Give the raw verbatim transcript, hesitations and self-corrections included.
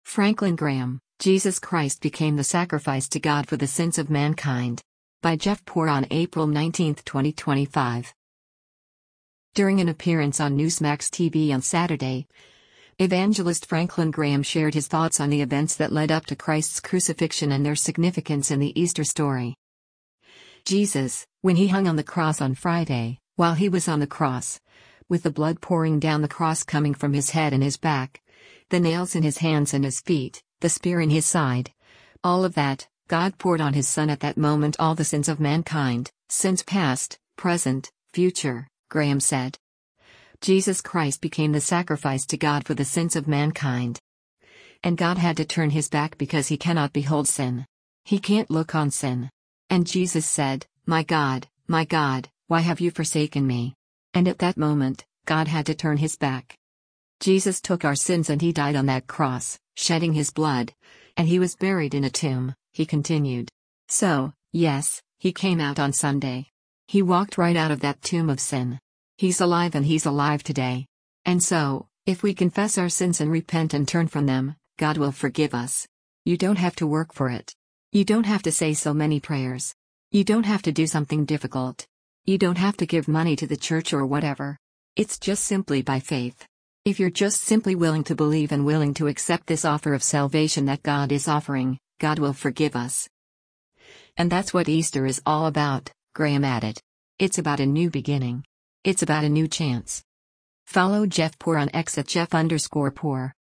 Franklin Graham, Jesus Christ became the sacrifice to God for the sins of mankind. By Jeff Poor on April nineteenth, twenty twenty-five. During an appearance on Newsmax T V on Saturday, evangelist Franklin Graham shared his thoughts on the events that led up to Christ's crucifixion and their significance in the Easter story. Jesus, when he hung on the cross on Friday, while he was on the cross, with the blood pouring down the cross coming from his head and his back, the nails in his hands and his feet, the spear in his side, all of that, God poured on his Son at that moment all the sins of mankind, sins past, present, future, Graham said. Jesus Christ became the sacrifice to God for the sins of mankind. And God had to turn his back because he cannot behold sin. He can't look on sin. And Jesus said, "My God, my God, why have you forsaken me?" And at that moment, God had to turn his back. Jesus took our sins and he died on that cross, shedding his blood. And he was buried in a tomb, he continued. So, yes, he came out on Sunday. He walked right out of that tomb of sin. He's alive and he's alive today. And so, if we confess our sins and repent and turn from them, God will forgive us. You don't have to work for it. You don't have to say so many prayers. You don't have to do something difficult. You don't have to give money to the church or whatever. It's just simply by faith. If you're just simply willing to believe and willing to accept this offer of salvation that God is offering, God will forgive us. And that's what Easter is all about, Graham added. It's about a new beginning. It's about a new chance. Follow Jeff Poor on X at Jeff underscore Poor.